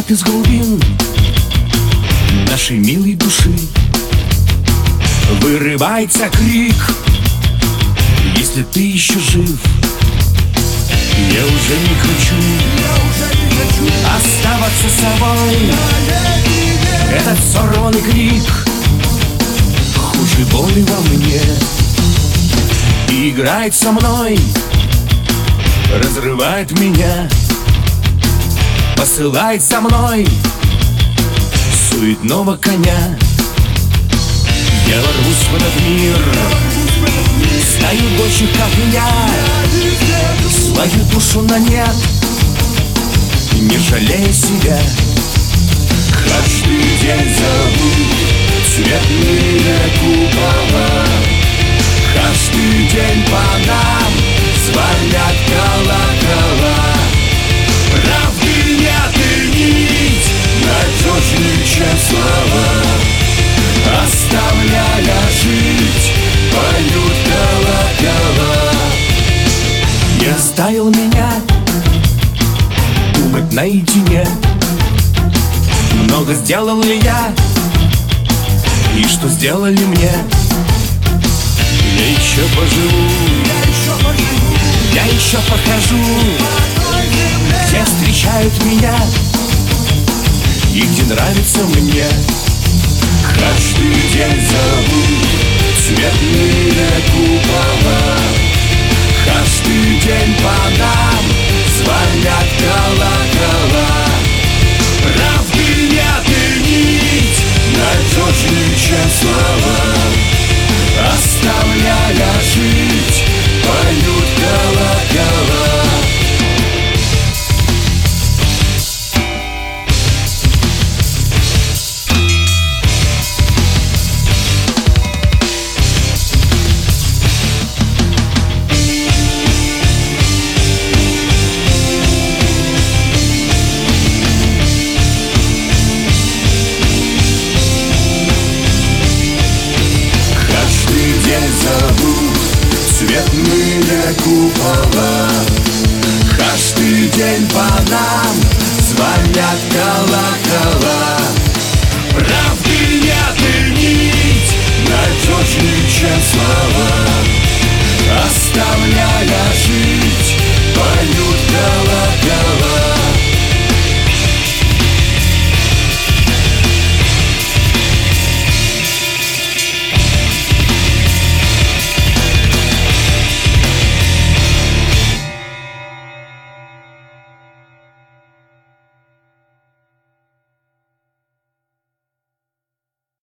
из глубин нашей милой души вырывается крик: если ты еще жив, я уже не хочу оставаться собой. Этот сорванный крик хуже боли во мне и играет со мной, разрывает меня, посылает со мной суетного коня. Я ворвусь в этот мир, стаю больше, как меня, свою душу на нет, не жалея себя. Каждый день зовут цветные купола, каждый день по нам звонят колокола. Правды нет и нить надежнее, чем слова, оставляя жить, поют колокола. Не оставил меня думать наедине, много сделал ли я, и что сделали мне. Я еще поживу, я еще покажу, где встречают меня и где нравится мне. Каждый день зовут цветные купола, каждый день по нам звонят колокола. Правды нет и нить надежнее, чем слова, оставляя жить, поют колокола. Зовут цветные купола, каждый день по нам